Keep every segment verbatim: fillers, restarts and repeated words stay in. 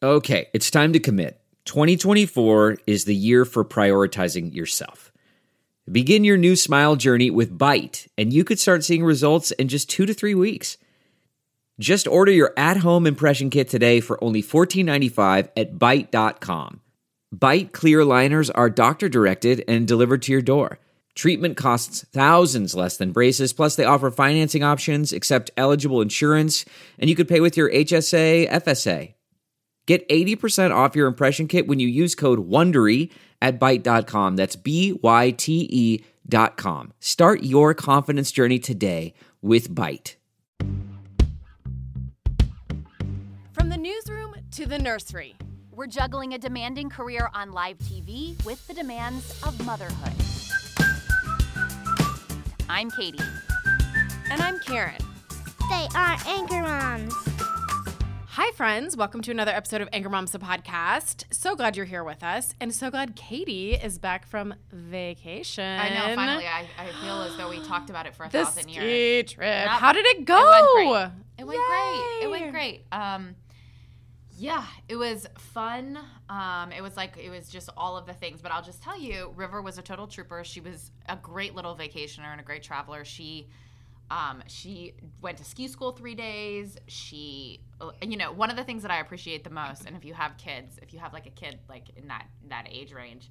Okay, it's time to commit. twenty twenty-four is the year for prioritizing yourself. Begin your new smile journey with Byte, and you could start seeing results in just two to three weeks. Just order your at-home impression kit today for only fourteen ninety-five at byte dot com. Byte clear aligners are doctor-directed and delivered to your door. Treatment costs thousands less than braces, plus they offer financing options, accept eligible insurance, and you could pay with your H S A, F S A. Get eighty percent off your impression kit when you use code WONDERY at byte dot com. That's B Y T E dot com. Start your confidence journey today with Byte. From the newsroom to the nursery, we're juggling a demanding career on live T V with the demands of motherhood. I'm Katie. And I'm Karen. They are Anchor Moms. Hi, friends. Welcome to another episode of Anchor Moms, the podcast. So glad you're here with us, and so glad Katie is back from vacation. I know, finally. I, I feel as though we talked about it for a the thousand ski years. trip. Yep. How did it go? It went great. It went great. It went great. Um, yeah, it was fun. Um, it was like, it was just all of the things. But I'll just tell you, River was a total trooper. She was a great little vacationer and a great traveler. She... Um, she went to ski school three days. She, you know, one of the things that I appreciate the most, and if you have kids, if you have like a kid like in that that age range,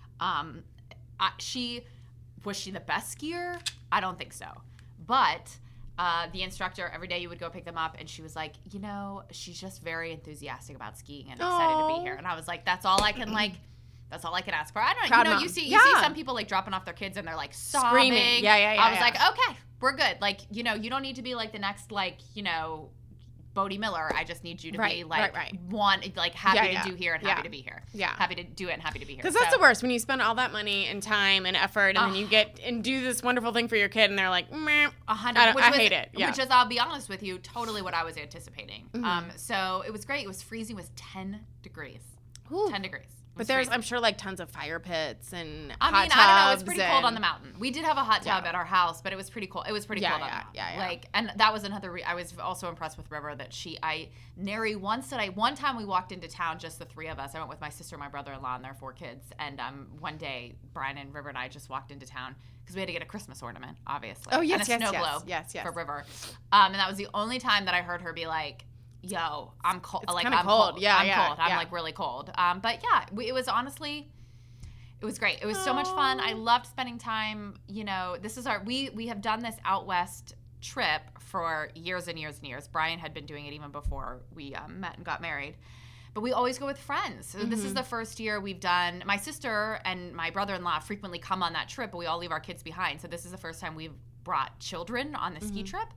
um, I, she was she the best skier? I don't think so. But uh, the instructor, every day you would go pick them up, and she was like, you know, she's just very enthusiastic about skiing and excited Aww. to be here. And I was like, that's all I can like. That's all I can ask for. I don't Proud know. You know, mom. you see, you Yeah. see some people like dropping off their kids and they're like sobbing. Screaming. Yeah, yeah, yeah. I was yeah. like, okay, we're good. Like, you know, you don't need to be like the next, like, you know, Bodie Miller. I just need you to Right, be like right, right. one, like happy Yeah, to yeah. do here and Yeah. happy to be here. Yeah. Happy to do it and happy to be here. Because that's So- the worst, when you spend all that money and time and effort, and Ugh. then you get and do this wonderful thing for your kid, and they're like, meh. A hundred. I, don't- which I was, hate it. Yeah. Which is, I'll be honest with you, totally what I was anticipating. Mhm. Um, so it was great. It was freezing. It was ten degrees. Ooh. ten degrees. It But was there's, freezing. I'm sure, like tons of fire pits and I hot mean, I don't know. It was tubs pretty cold on and- the mountain. We did have a hot tub Yeah. at our house, but it was pretty cold. It was pretty Yeah, cold on yeah, the mountain. yeah, yeah. Like, and that was another. Re- I was also impressed with River that she, I, nary once did I. One time we walked into town, just the three of us. I went with my sister, my brother-in-law, and their four kids. And um, one day, Brian and River and I just walked into town because we had to get a Christmas ornament, obviously. Oh, yes, and a yes, snow yes, globe yes, yes. for River. Um, and that was the only time that I heard her be like, "Yo, I'm cold. It's like kinda I'm cold. cold. Yeah, I'm yeah, cold. I'm yeah. like really cold." Um, but yeah, we, it was honestly. It was great. It was so much fun. I loved spending time, you know, this is our, we we have done this out west trip for years and years and years. Brian had been doing it even before we um, met and got married. But we always go with friends. So mm-hmm. This is the first year we've done, my sister and my brother-in-law frequently come on that trip, but we all leave our kids behind. So this is the first time we've brought children on the mm-hmm. ski trip.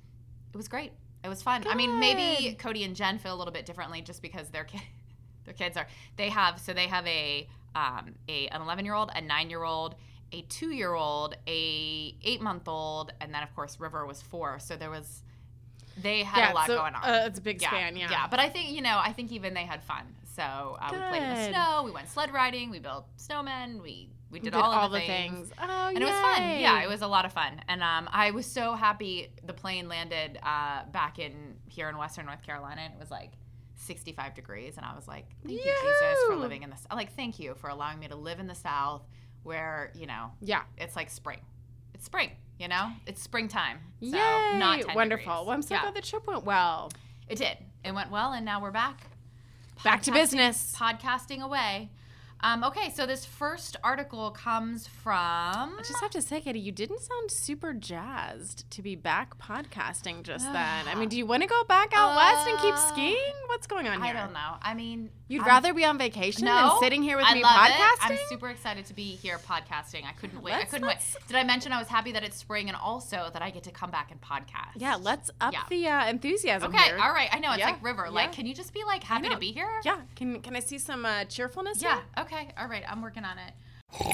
It was great. It was fun. Good. I mean, maybe Cody and Jen feel a little bit differently just because their, ki- their kids are, they have, so they have a, Um, a an eleven-year-old, a nine-year-old, a two-year-old, a eight-month-old, and then of course River was four. So there was, they had yeah, a lot so, going on. Uh, it's a big yeah, span, yeah. Yeah, but I think you know, I think even they had fun. So uh, we played in the Good. snow, we went sled riding, we built snowmen, we we did, did all, all of the, the things. things. Oh, and it was fun. Yeah, it was a lot of fun, and um, I was so happy the plane landed uh, back in here in Western North Carolina, and it was like sixty-five degrees, and I was like, thank you, Jesus, for living in this. Like, thank you for allowing me to live in the South where, you know, yeah, it's like spring. It's spring, you know? It's springtime. So Yay! not ten Wonderful. degrees. Well, I'm so Yeah. glad the trip went well. It did. It went well, and now we're back. Back to Podcasting- business. Podcasting away. Um, okay, so this first article comes from... I just have to say, Katie, you didn't sound super jazzed to be back podcasting just then. I mean, do you want to go back out west and keep Uh, skiing? What's going on I here? don't know. I mean... You'd I'm- rather be on vacation No, than sitting here with I me love podcasting? It. I'm super excited to be here podcasting. I couldn't wait. I Let's- couldn't let's- wait. Did I mention I was happy that it's spring and also that I get to come back and podcast? Yeah, let's up Yeah. the uh, enthusiasm Okay, here. all right. I know it's Yeah, like River. yeah. Like, can you just be like happy know. to be here? Yeah, can can I see some uh, cheerfulness Yeah. here? Okay. All right. I'm working on it.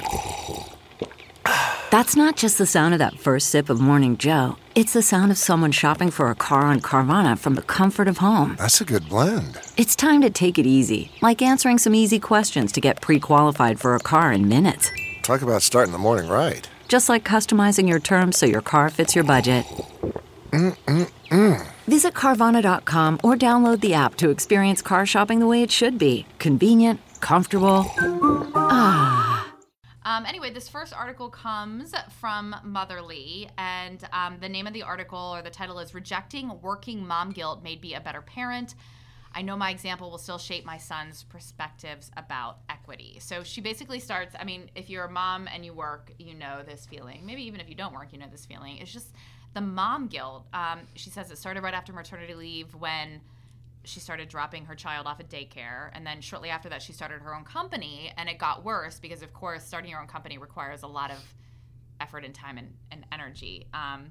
That's not just the sound of that first sip of Morning Joe. It's the sound of someone shopping for a car on Carvana from the comfort of home. That's a good blend. It's time to take it easy, like answering some easy questions to get pre-qualified for a car in minutes. Talk about starting the morning right. Just like customizing your terms so your car fits your budget. Mm-mm-mm. Visit Carvana dot com or download the app to experience car shopping the way it should be. Convenient, comfortable. Ah. Um, anyway, this first article comes from Motherly, and um, the name of the article, or the title, is Rejecting Working Mom Guilt Made Me a Better Parent. I know my example will still shape my son's perspectives about equity. So she basically starts, I mean, if you're a mom and you work, you know this feeling. Maybe even if you don't work, you know this feeling. It's just the mom guilt. Um, she says it started right after maternity leave when she started dropping her child off at daycare. And then shortly after that, she started her own company. And it got worse because, of course, starting your own company requires a lot of effort and time and, and energy. Um,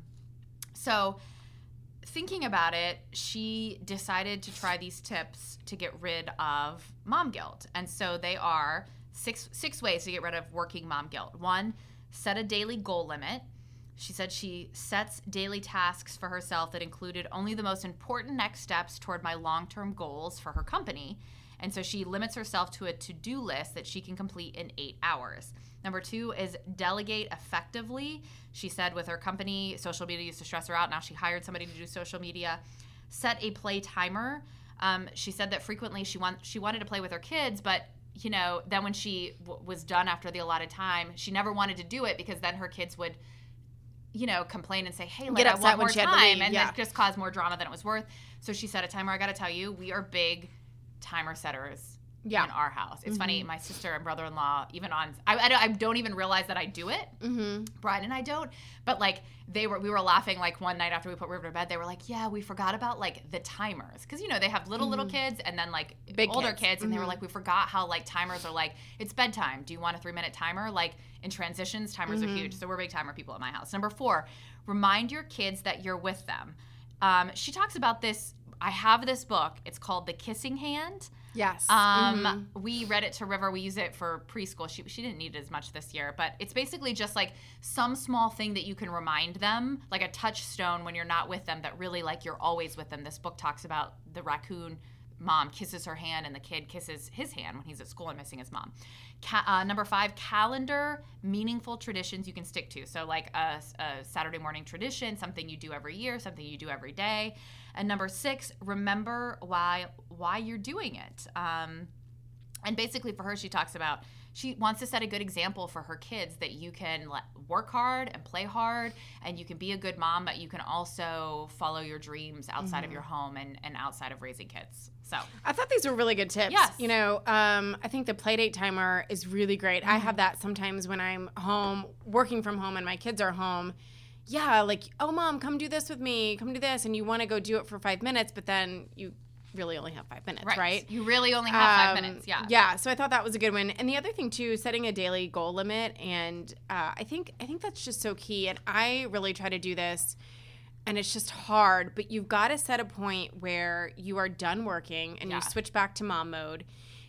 so thinking about it, she decided to try these tips to get rid of mom guilt. And so they are six six ways to get rid of working mom guilt. One, set a daily goal limit. She said she sets daily tasks for herself that included only the most important next steps toward my long-term goals for her company. And so she limits herself to a to-do list that she can complete in eight hours. Number two is delegate effectively. She said with her company, social media used to stress her out. Now she hired somebody to do social media. Set a play timer. Um, she said that frequently she want, she wanted to play with her kids, but you know, then when she w- was done after the allotted time, she never wanted to do it because then her kids would, you know, complain and say, hey, like, I want more time. And yeah. that just caused more drama than it was worth. So she set a timer. I got to tell you, we are big timer setters yeah. in our house. It's mm-hmm. funny. My sister and brother-in-law, even on, I, I, don't, I don't even realize that I do it. Mm-hmm. Brian and I don't. But like they were, we were laughing like one night after we put River to bed. They were like, yeah, we forgot about like the timers. Because, you know, they have little, mm-hmm. little kids and then like big older kids. kids and mm-hmm. they were like, we forgot how like timers are like, it's bedtime. Do you want a three minute timer? Like in transitions, timers mm-hmm. are huge. So we're big timer people at my house. Number four, remind your kids that you're with them. Um, she talks about this. I have this book. It's called The Kissing Hand. Yes. Um, mm-hmm. We read it to River. We use it for preschool. She she didn't need it as much this year, but it's basically just like some small thing that you can remind them, like a touchstone when you're not with them, that really like you're always with them. This book talks about the raccoon mom kisses her hand and the kid kisses his hand when he's at school and missing his mom. Ca- uh, number five, calendar meaningful traditions you can stick to. So like a, a Saturday morning tradition, something you do every year, something you do every day. And number six, remember why why you're doing it. Um, and basically for her, she talks about she wants to set a good example for her kids that you can let, work hard and play hard and you can be a good mom, but you can also follow your dreams outside mm-hmm. of your home and, and outside of raising kids. So I thought these were really good tips. Yes. You know, um, I think the Playdate timer is really great. Mm-hmm. I have that sometimes when I'm home, working from home and my kids are home. Yeah, like, oh, Mom, come do this with me. Come do this. And you want to go do it for five minutes, but then you really only have five minutes, right? right? You really only have um, five minutes, yeah. Yeah, so I thought that was a good one. And the other thing, too, setting a daily goal limit. And uh, I think I think that's just so key. And I really try to do this, and it's just hard. But you've got to set a point where you are done working and yeah. you switch back to mom mode.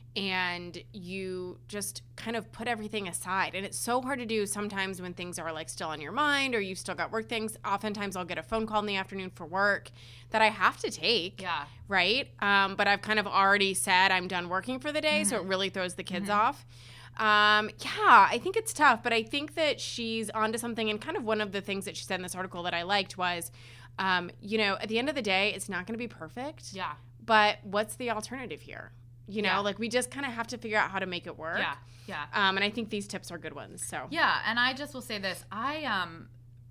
And you just kind of put everything aside. And it's so hard to do sometimes when things are like still on your mind or you've still got work things. Oftentimes I'll get a phone call in the afternoon for work that I have to take. Yeah. Right? Um, but I've kind of already said I'm done working for the day, mm-hmm. so it really throws the kids mm-hmm. off. Um, yeah, I think it's tough. But I think that she's onto something. And kind of one of the things that she said in this article that I liked was, um, you know, at the end of the day, it's not going to be perfect. Yeah. But what's the alternative here? You know, yeah. like we just kind of have to figure out how to make it work. Yeah, yeah. Um, and I think these tips are good ones. So yeah, and I just will say this: I um,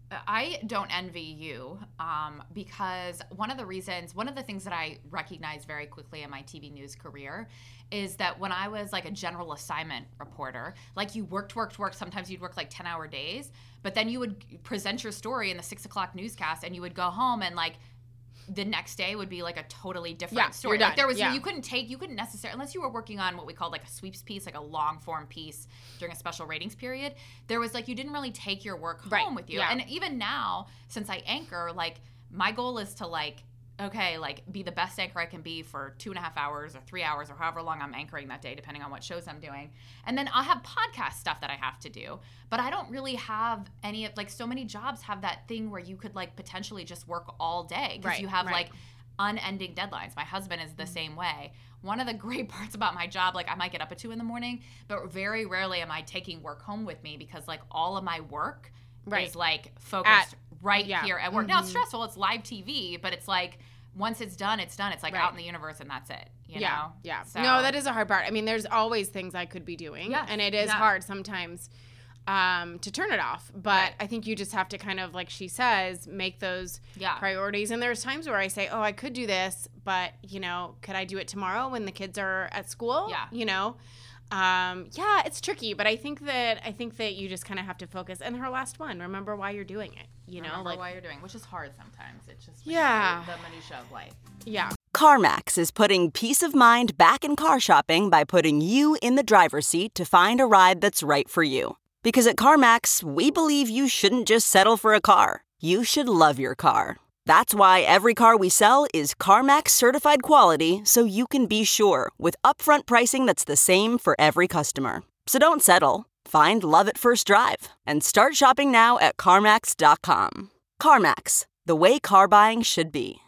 I don't envy you um, because one of the reasons, one of the things that I recognized very quickly in my T V news career is that when I was like a general assignment reporter, like you worked, worked, worked. Sometimes you'd work like ten hour days, but then you would present your story in the six o'clock newscast, and you would go home and like. The next day would be like a totally different yeah, story. You're like there was yeah. you couldn't take you couldn't necessarily unless you were working on what we called like a sweeps piece, like a long form piece during a special ratings period. There was like you didn't really take your work home right. with you. Yeah. And even now, since I anchor, like my goal is to like okay, like be the best anchor I can be for two and a half hours or three hours or however long I'm anchoring that day, depending on what shows I'm doing. And then I'll have podcast stuff that I have to do. But I don't really have any of like so many jobs have that thing where you could like potentially just work all day because right, you have right. like unending deadlines. My husband is the mm-hmm. same way. One of the great parts about my job, like I might get up at two in the morning, but very rarely am I taking work home with me because like all of my work right. is like focused at, right yeah. here at work. Mm-hmm. Now it's stressful. It's live T V, but it's like once it's done, it's done. It's like Right. out in the universe and that's it. You yeah, know? yeah. So- No, that is a hard part. I mean, there's always things I could be doing, Yes, and it is yeah. hard sometimes um, to turn it off. But Right. I think you just have to kind of, like she says, make those Yeah. priorities. And there's times where I say, oh, I could do this, but, you know, could I do it tomorrow when the kids are at school? Yeah. You know? Um, yeah, it's tricky, but I think that I think that you just kind of have to focus. And her last one, remember why you're doing it. You know, Remember like why you're doing, which is hard sometimes. It's just Yeah. the minutia of life. yeah. CarMax is putting peace of mind back in car shopping by putting you in the driver's seat to find a ride that's right for you. Because at CarMax, we believe you shouldn't just settle for a car. You should love your car. That's why every car we sell is CarMax certified quality, so you can be sure with upfront pricing that's the same for every customer. So don't settle. Find love at first drive and start shopping now at CarMax dot com. CarMax, the way car buying should be.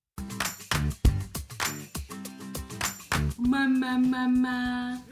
Mama, mama.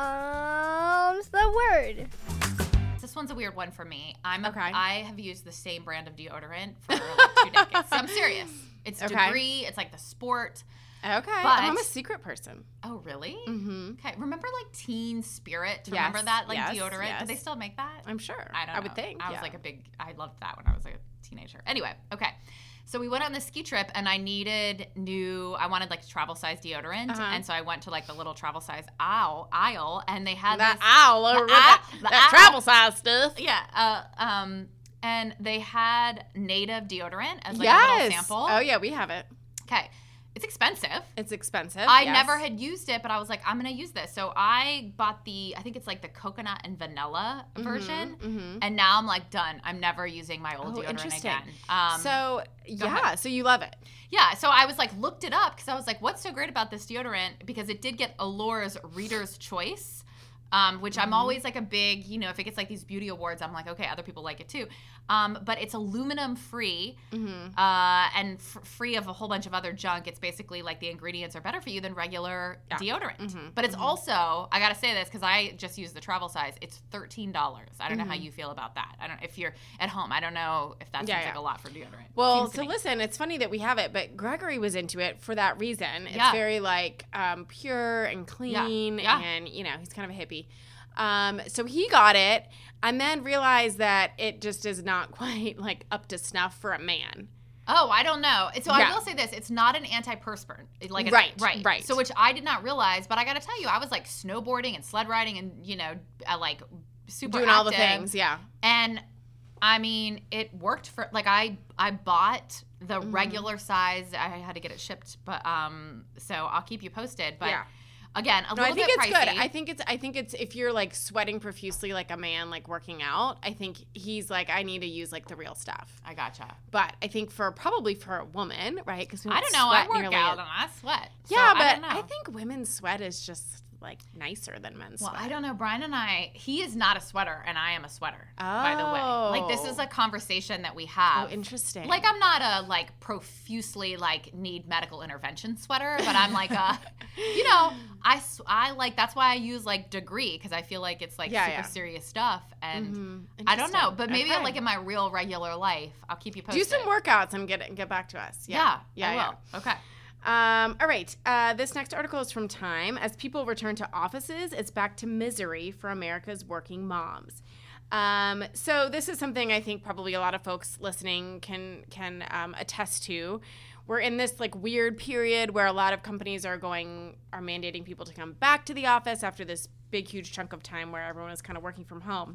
Mom's the word. This one's a weird one for me. I'm a, Okay. I have used the same brand of deodorant for like two decades. So I'm serious. It's Okay. Degree. It's like the sport. Okay. But- I'm a secret person. Oh, really? Mm-hmm. Okay. Remember like Teen Spirit? Yes, Remember that like yes, deodorant? yes. Do they still make that? I'm sure. I don't I know. would think. I was yeah. like a big, I loved that when I was like a teenager. Anyway, okay. So we went on this ski trip and I needed new, I wanted like travel size deodorant. Uh-huh. And so I went to like the little travel size aisle, aisle and they had that this. owl over the that, owl- the that owl. travel size stuff. Yeah. Uh, um, and they had native deodorant as like a yes. little sample. Oh yeah, we have it. Okay. It's expensive. It's expensive. I yes. never had used it, but I was like, I'm gonna use this. So I bought the, I think it's like the coconut and vanilla version, mhm. and now I'm like done. I'm never using my old Oh, deodorant interesting. again. Um, so yeah, ahead. so you love it. yeah, so I was like looked it up because I was like, what's so great about this deodorant? Because it did get Allure's Reader's Choice. Um, which I'm always like a big, you know, if it gets like these beauty awards, I'm like, okay, other people like it too. Um, but it's aluminum free Mm-hmm. uh, and f- free of a whole bunch of other junk. It's basically like the ingredients are better for you than regular deodorant. Mm-hmm. But it's also, I gotta say this because I just use the travel size. It's thirteen dollars. I don't know how you feel about that. I don't. If you're at home, I don't know if that Yeah, seems yeah. like a lot for deodorant. Well, Seems to so me. listen, it's funny that we have it, but Gregory was into it for that reason. It's Yeah. very like um, pure and clean, Yeah. and you know, he's kind of a hippie. Um, so he got it, and then realized that it just is not quite like up to snuff for a man. Oh, I don't know. So Yeah. I will say this: it's not an antiperspirant. It- Like it's, Right, right, right. So which I did not realize, but I got to tell you, I was like snowboarding and sled riding, and you know, uh, like super Doing all the active. things, yeah. And I mean, it worked for like I I bought the Mm-hmm. regular size. I had to get it shipped, but um, so I'll keep you posted. But Yeah. again, a No, I little think bit it's pricey. good. I think it's I think it's if you're like sweating profusely like a man like working out, I think he's like I need to use like the real stuff. I gotcha. But I think for probably for a woman, right? Because I don't know. I work out and I sweat. So Yeah, I but don't know. I, think women's sweat is just like nicer than men's Well, sweat. I don't know. Brian and I, he is not a sweater, and I am a sweater. By the way, like this is Oh. a conversation that we have. Oh, interesting. Like I'm not a like profusely like need medical intervention sweater, but I'm like a, you know, I s- I like that's why I use like Degree because I feel like it's like Yeah, super yeah. serious stuff, and Mhm. I don't know, Interesting. but maybe Okay. like in my real regular life, I'll keep you posted. do some workouts and get get back to us. Yeah, Yeah, I yeah. will. Okay. Um, all right. Uh, this next article is from Time. As people return to offices, it's back to misery for America's working moms. Um, so this is something I think probably a lot of folks listening can can um, attest to. We're in this like weird period where a lot of companies are going are mandating people to come back to the office after this big huge chunk of time where everyone is kind of working from home.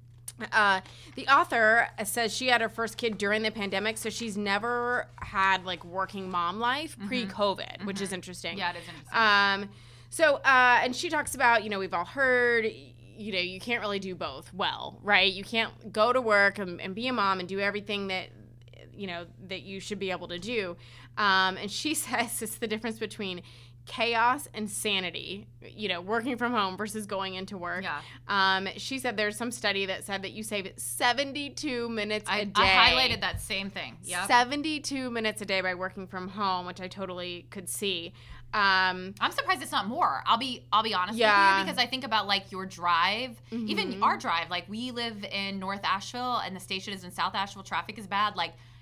Uh, the author says she had her first kid during the pandemic, so she's never had like working mom life pre-COVID, which is interesting. Yeah, it is interesting. Um, so, uh, and she talks about, you know, we've all heard, you know, you can't really do both well, right? You can't go to work and, and be a mom and do everything that, you know, that you should be able to do. Um, and she says it's the difference between chaos and sanity, you know, working from home versus going into work. Yeah. Um, she said there's some study that said that you save seventy-two minutes a I, day. I highlighted that same thing. Yep. seventy-two minutes a day by working from home, which I totally could see. Um, I'm surprised it's not more. I'll be I'll be honest Yeah. with you because I think about like your drive, even our drive. Like we live in North Asheville and the station is in South Asheville. Traffic is bad. Like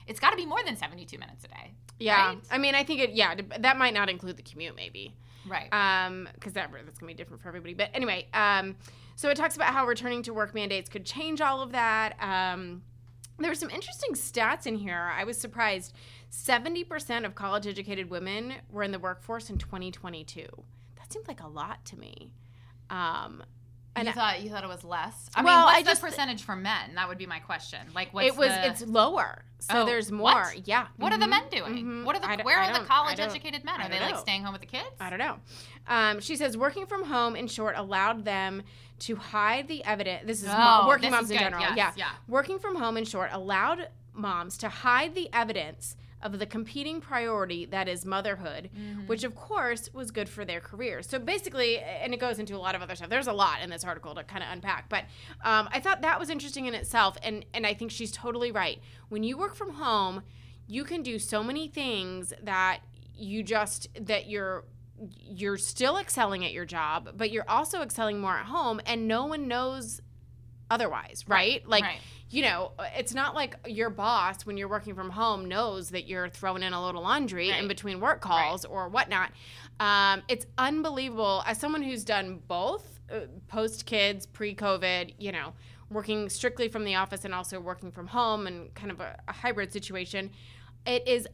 it's got to be more than seventy-two minutes a day. Yeah. Right? I mean, I think it, yeah, that might not include the commute maybe. Right. Um, because that, that's going to be different for everybody. But anyway, um, so it talks about how returning to work mandates could change all of that. Um, there were some interesting stats in here. I was surprised. seventy percent of college-educated women were in the workforce in twenty twenty-two. That seemed like a lot to me. Um, and you thought you thought it was less? I well, mean, what's I the just, percentage for men? That would be my question. Like, what's it was? the... It's lower. So oh, there's more. What? Yeah. What mm-hmm. are the men doing? Mm-hmm. What are the? I d- where I are the don't- college-educated men? I Are they don't like know. staying home with the kids? I don't know. Um, she says working from home, in short, allowed them to hide the evidence. This is Oh, mo- working this moms is in good. general. Yes, yeah. yeah. Working from home, in short, allowed moms to hide the evidence of the competing priority that is motherhood, Mm-hmm. which of course was good for their careers. So basically, and it goes into a lot of other stuff. There's a lot in this article to kind of unpack, but um, I thought that was interesting in itself, and and I think she's totally right. When you work from home, you can do so many things that you just that you're you're still excelling at your job, but you're also excelling more at home, and no one knows otherwise, right? Right, Like, right. you know, it's not like your boss, when you're working from home, knows that you're throwing in a little laundry Right. in between work calls or whatnot. Um, it's unbelievable. As someone who's done both, uh, post-kids, pre-COVID, you know, working strictly from the office and also working from home and kind of a, a hybrid situation, it is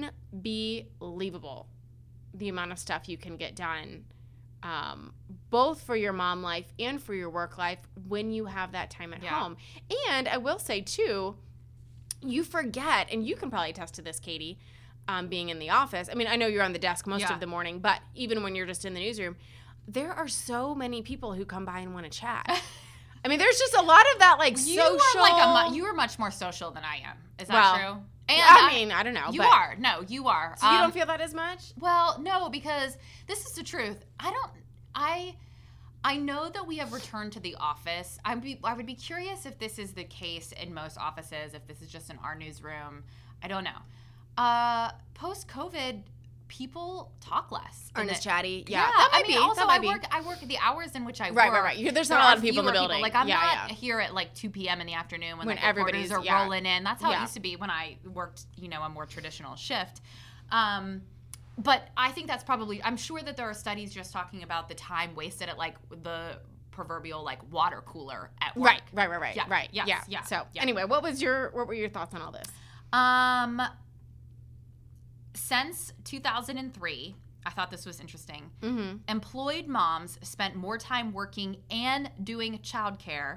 unbelievable the amount of stuff you can get done, um, both for your mom life and for your work life when you have that time at Yeah. home. And I will say, too, you forget, and you can probably attest to this, Katie, um, being in the office. I mean, I know you're on the desk most Yeah. of the morning, but even when you're just in the newsroom, there are so many people who come by and want to chat. I mean, there's just a lot of that, like, You social. are like a mu- you are much more social than I am. Is that Well, true? And I mean, I don't know. You but, are. No, you are. So you Um, don't feel that as much? Well, no, because this is the truth. I don't. I. I know that we have returned to the office. I would be. I would be curious if this is the case in most offices. If this is just in our newsroom, I don't know. Uh, Post COVID, people talk less. Aren't And as it- chatty? Yeah, Yeah, that might I mean, be. also that might I be. work. I work the hours in which I Right, work. right, right. You- there's there not a lot are of people in the fewer building. Like I'm Yeah, not yeah. here at like two p.m. in the afternoon when, When like everybody's- reporters are yeah. rolling in. That's how Yeah. it used to be when I worked, you know, a more traditional shift. Um, but I think that's probably. I'm sure that there are studies just talking about the time wasted at like the proverbial like water cooler at work. Right, right, right, right, Yeah, right. yes, yeah. yeah, So yeah. anyway, what was your what were your thoughts on all this? Um, since two thousand three, I thought this was interesting. Mm-hmm. Employed moms spent more time working and doing childcare.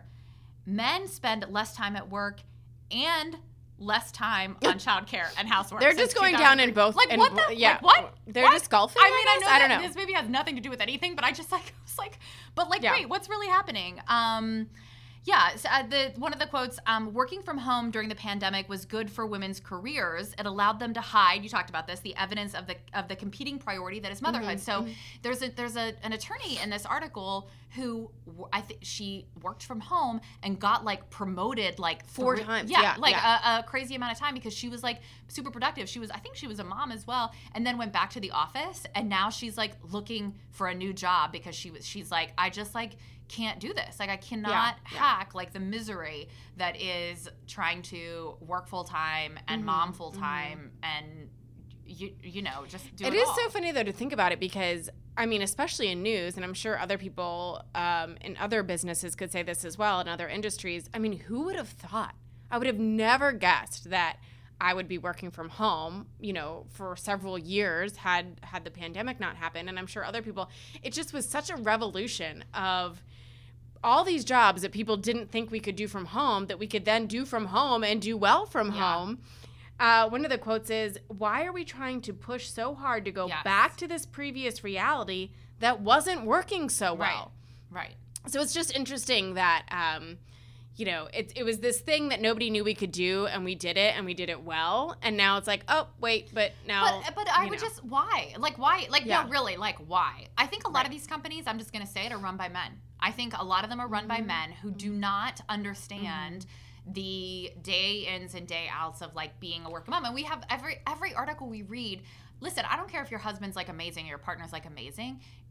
Men spend less time at work and less time on childcare and housework. They're since just going down in two thousand three. both- Like in what? bo- The, yeah. Like what? They're What? just golfing, I I mean, guess? I know I don't that know. this maybe has nothing to do with anything, but I just like was like, but like, Yeah. wait, what's really happening? Um. Yeah, so, uh, the one of the quotes, um, working from home during the pandemic was good for women's careers. It allowed them to hide, you talked about this, the evidence of the of the competing priority that is motherhood. Mm-hmm. So there's a there's a, an attorney in this article who w- I think she worked from home and got like promoted like Four three- times, Yeah, yeah, like yeah. A, a crazy amount of time because she was like super productive. She was, I think she was a mom as well, and then went back to the office, and now she's like looking for a new job because she was she's like, I just like can't do this. Like I cannot Yeah, yeah. hack like the misery that is trying to work full time and Mm-hmm, mom full time and you you know just do it. It is all. so funny though to think about it because I mean, especially in news, and I'm sure other people um, in other businesses could say this as well in other industries. I mean, who would have thought? I would have never guessed that I would be working from home, you know, for several years had had the pandemic not happened. And I'm sure other people. It just was such a revolution of all these jobs that people didn't think we could do from home that we could then do from home and do well from Yeah. home. Uh, one of the quotes is, why are we trying to push so hard to go Yes. back to this previous reality that wasn't working so well? Right. Right. So it's just interesting that, um, you know, it, it was this thing that nobody knew we could do, and we did it, and we did it well. And now it's like, oh, wait, but now. But but I you would know. just why? Like why? Like Yeah. no, really, like why? I think a lot Right. of these companies, I'm just gonna say it, are run by men. I think a lot of them are run by Mm-hmm. men who do not understand the day ins and day outs of like being a working mom. And we have every every article we read. Listen, I don't care if your husband's like amazing, your partner's like amazing.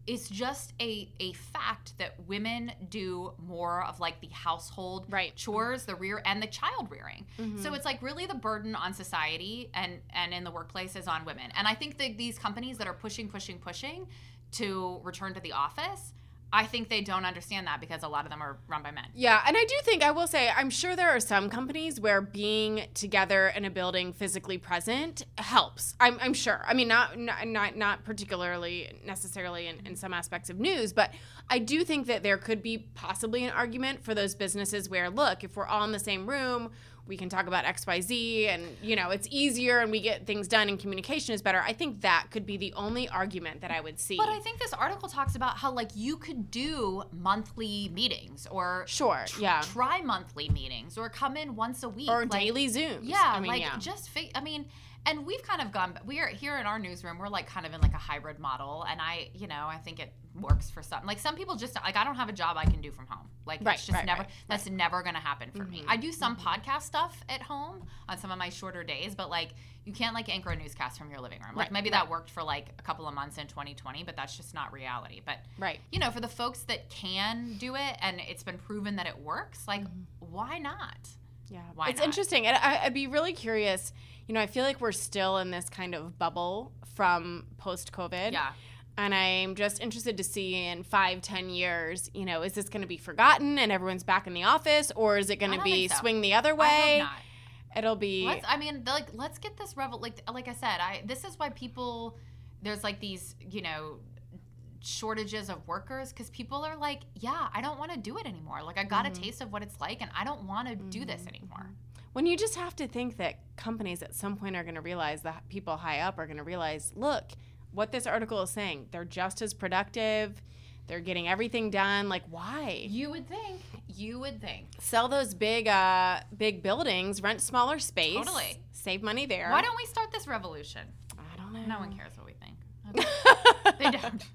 it's just a a fact that women do more of like the household right. chores, the rear and the child rearing. Mm-hmm. So it's like really the burden on society and and in the workplace is on women. And I think that these companies that are pushing, pushing, pushing to return to the office, I think they don't understand that because a lot of them are run by men. Yeah, and I do think, I will say, I'm sure there are some companies where being together in a building physically present helps. I'm, I'm sure. I mean, not not not, not particularly necessarily in, in some aspects of news, but I do think that there could be possibly an argument for those businesses where, look, if we're all in the same room, we can talk about X Y Z and, you know, it's easier and we get things done and communication is better. I think that could be the only argument that I would see. But I think this article talks about how, like, you could do monthly meetings or sure, tr- yeah. try monthly meetings or come in once a week. Or like, daily Zooms. Yeah, I mean, like, yeah. just, fi- I mean, and we've kind of gone, we are here in our newsroom, we're, like, kind of in, like, a hybrid model. And I, you know, I think it works for some. Like, some people just, like, I don't have a job I can do from home. Like, right, it's just right, never, right, that's right. never going to happen for mm-hmm. me. I do some mm-hmm. podcast stuff at home on some of my shorter days, but, like, you can't, like, anchor a newscast from your living room. Like, right, maybe right. that worked for, like, a couple of months in twenty twenty, but that's just not reality. But, right. you know, for the folks that can do it and it's been proven that it works, like, mm-hmm. why not? Yeah, why it's not? interesting. And I, I'd be really curious. You know, I feel like we're still in this kind of bubble from post-COVID. Yeah. And I'm just interested to see in five, ten years, you know, is this going to be forgotten and everyone's back in the office, or is it going to be so. swing the other way? I hope not. It'll be. Let's, I mean, like, let's get this revel. Like, like I said, I this is why people there's like these, you know, shortages of workers because people are like, yeah, I don't want to do it anymore. Like, I got mm-hmm. a taste of what it's like, and I don't want to mm-hmm. do this anymore. When you just have to think that companies at some point are going to realize that people high up are going to realize, look, what this article is saying, they're just as productive. They're getting everything done. Like, why? You would think. You would think. Sell those big, uh, big buildings, rent smaller space. Totally. Save money there. Why don't we start this revolution? I don't know. No one cares what we think. Okay. They don't.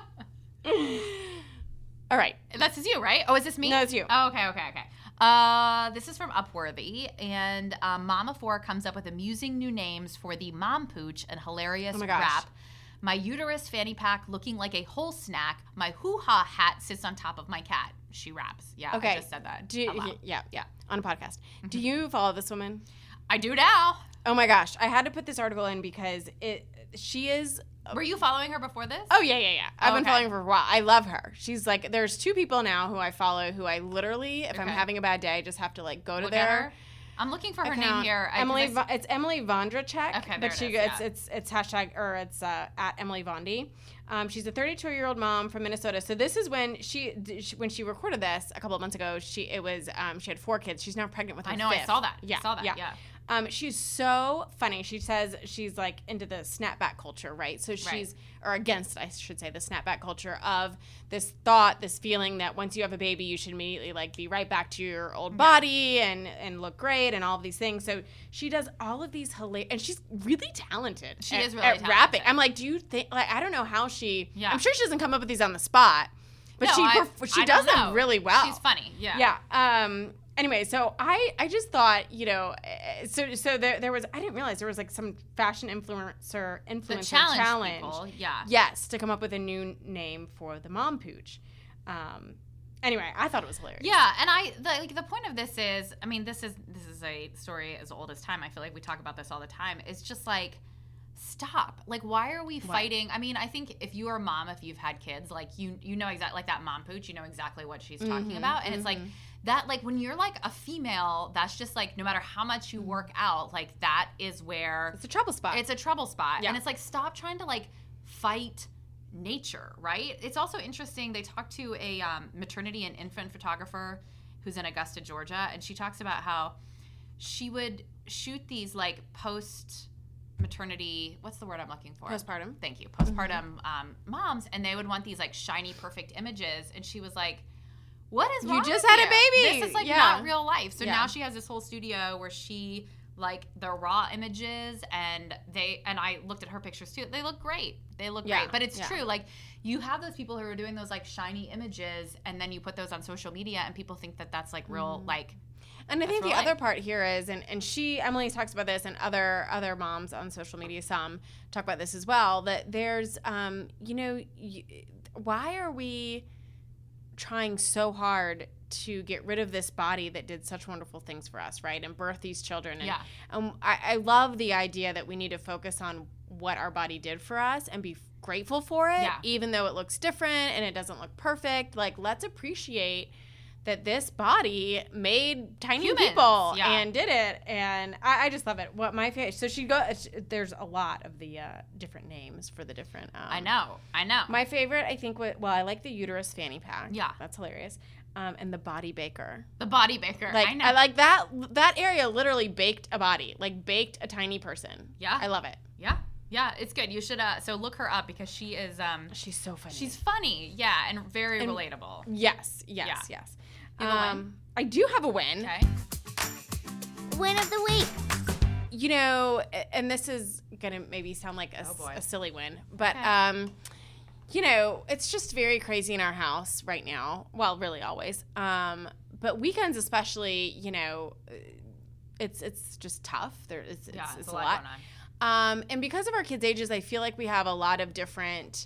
All right. This is you, right? Oh, is this me? No, it's you. Oh, okay, okay, okay. Uh, this is from Upworthy, and um, Mama four comes up with amusing new names for the mom pooch and hilarious oh my gosh. rap. My uterus fanny pack looking like a whole snack. My hoo-ha hat sits on top of my cat. She raps. Yeah, okay. I just said that. Do you, yeah, yeah, on a podcast. Mm-hmm. Do you follow this woman? I do now. Oh my gosh, I had to put this article in because it. She is. Were you following her before this? Oh, yeah, yeah, yeah. I've okay. been following her for a while. I love her. She's like, there's two people now who I follow who I literally, if okay. I'm having a bad day, I just have to like go to Look their. I'm looking for her account. name here. I, Emily, I, it's Emily Vondrachek. Okay, there but it she, is, it's, yeah. it's it's hashtag or it's uh, at Emily Vondi. Um, she's a thirty-two year old mom from Minnesota. So this is when she, when she recorded this a couple of months ago. She it was um, she had four kids. She's now pregnant with her I know. fifth. I saw that. Yeah, I saw that. Yeah. yeah. Um, she's so funny. She says she's like into the snapback culture, right? So she's right. or against, I should say, the snapback culture of this thought, this feeling that once you have a baby, you should immediately like be right back to your old body and and look great and all of these things. So she does all of these hilarious, and she's really talented. She at, is really at talented. rapping. I'm like, do you think? Like, I don't know how she. Yeah. I'm sure she doesn't come up with these on the spot, but no, she I, perf- she I does don't them know. really well. She's funny. Yeah. Yeah. Um. Anyway, so I, I just thought, you know, so so there there was I didn't realize there was like some fashion influencer influencer challenge challenge. People, yeah. Yes, to come up with a new name for the mom pooch. Um. Anyway, I thought it was hilarious. Yeah, and I the, like the point of this is, I mean, this is this is a story as old as time. I feel like we talk about this all the time. It's just like, stop. Like, why are we fighting? I mean, I think if you are a mom, if you've had kids, like you you know exactly like that mom pooch, you know exactly what she's talking mm-hmm, about, and mm-hmm. it's like that. Like when you're like a female, that's just like no matter how much you work out, like that is where it's a trouble spot. It's a trouble spot, yeah. and it's like stop trying to like fight nature, right? It's also interesting. They talked to a um, maternity and infant photographer who's in Augusta, Georgia, and she talks about how she would shoot these like post maternity, what's the word I'm looking for? Postpartum. Thank you. Postpartum mm-hmm. um, moms, and they would want these like shiny, perfect images, and she was like, what is wrong You just with had you? a baby. This is like yeah. not real life. So yeah. now she has this whole studio where she like the raw images, and they and I looked at her pictures too. They look great. They look yeah. great. But it's yeah. true. Like you have those people who are doing those like shiny images, and then you put those on social media, and people think that that's like real mm. like. And I think the life. other part here is, and, and she, Emily talks about this, and other other moms on social media, some talk about this as well, that there's, um, you know, you, why are we trying so hard to get rid of this body that did such wonderful things for us, right? And birth these children. And, Yeah. and I, I love the idea that we need to focus on what our body did for us and be grateful for it, Yeah. even though it looks different and it doesn't look perfect. Like, let's appreciate that this body made tiny Humans, people yeah. and did it. And I, I just love it. What my favorite, so she go, there's a lot of the uh, different names for the different. Um, I know. I know. My favorite, I think, wa- well, I like the uterus fanny pack. Yeah. That's hilarious. Um, and the body baker. the body baker. Like I know. I like that. That area literally baked a body, like baked a tiny person. Yeah. I love it. yeah. Yeah. It's good. You should. Uh, so look her up because she is. Um, She's so funny. she's funny. Yeah, and very And- relatable. yes, yes, Yeah. yes. You have a win? Um, I do have a win. Okay. Win of the week. You know, a- and this is gonna maybe sound like a, Oh, boy. a silly win, but Okay. um, you know, it's just very crazy in our house right now. Well, really always. Um, but weekends especially, you know, it's it's just tough. There, it's, it's, Yeah. It's, it's a lot, going on. Um, and because of our kids' ages, I feel like we have a lot of different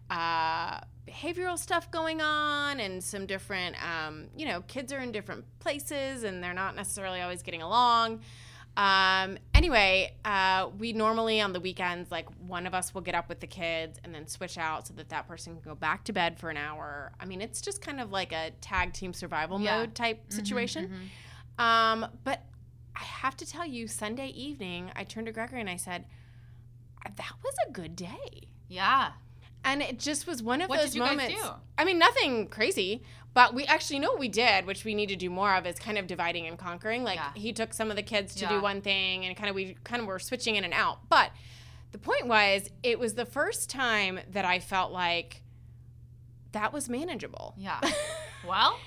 uh, behavioral stuff going on and some different, um, you know, kids are in different places and they're not necessarily always getting along. Um, anyway, uh, we normally on the weekends, like one of us will get up with the kids and then switch out so that that person can go back to bed for an hour. I mean, it's just kind of like a tag team survival Yeah. mode type Mm-hmm, situation. Um, but I have to tell you, Sunday evening, I turned to Gregory and I said, that was a good day. Yeah. And it just was one of What those did you guys moments. do? I mean, nothing crazy, but we actually know what we did, which we need to do more of, is kind of dividing and conquering. Like Yeah. he took some of the kids to Yeah. do one thing, and kind of we kind of were switching in and out. But the point was, it was the first time that I felt like that was manageable. Yeah. Well,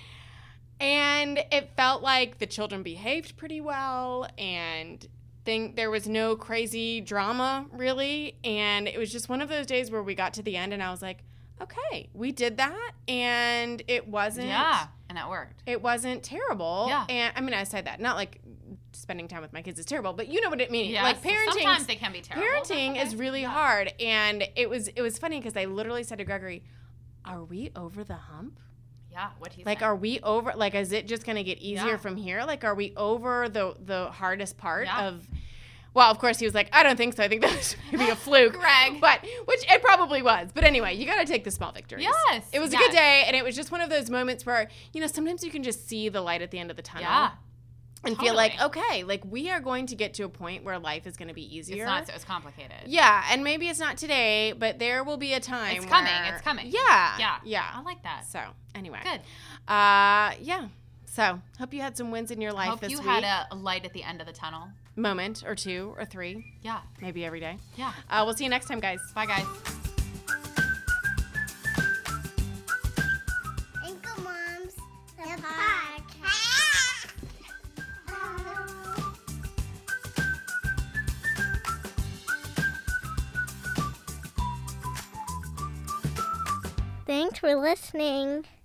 And it felt like the children behaved pretty well, and thing there was no crazy drama really. And it was just one of those days where we got to the end, and I was like, okay, we did that, and it wasn't. yeah. And that worked. It wasn't terrible. Yeah. And I mean, I said that not like spending time with my kids is terrible, but you know what it means. Yes. Like parenting. Sometimes they can be terrible. Parenting That's is okay. really Yeah. hard, and it was it was funny because I literally said to Gregory, "Are we over the hump? Yeah. What he Like, said. are we over? Like, is it just going to get easier Yeah. from here? Like, are we over the the hardest part Yeah. of?" Well, of course, he was like, "I don't think so. I think that was maybe a fluke, Greg. But which it probably was. But anyway, you got to take the small victories. Yes, it was a yes. good day, and it was just one of those moments where you know sometimes you can just see the light at the end of the tunnel. Yeah. And feel like, Totally. okay, like we are going to get to a point where life is going to be easier. It's not so it's complicated. Yeah, and maybe it's not today, but there will be a time. It's coming. where- It's coming. Yeah. Yeah. Yeah. I like that. So anyway. Good. Uh, yeah. So hope you had some wins in your life Hope this you week. had a, a light at the end of the tunnel. Moment or two or three, Yeah. maybe every day. Yeah. Uh, we'll see you next time, guys. Bye, guys. Ankle Moms, the podcast. Thanks for listening.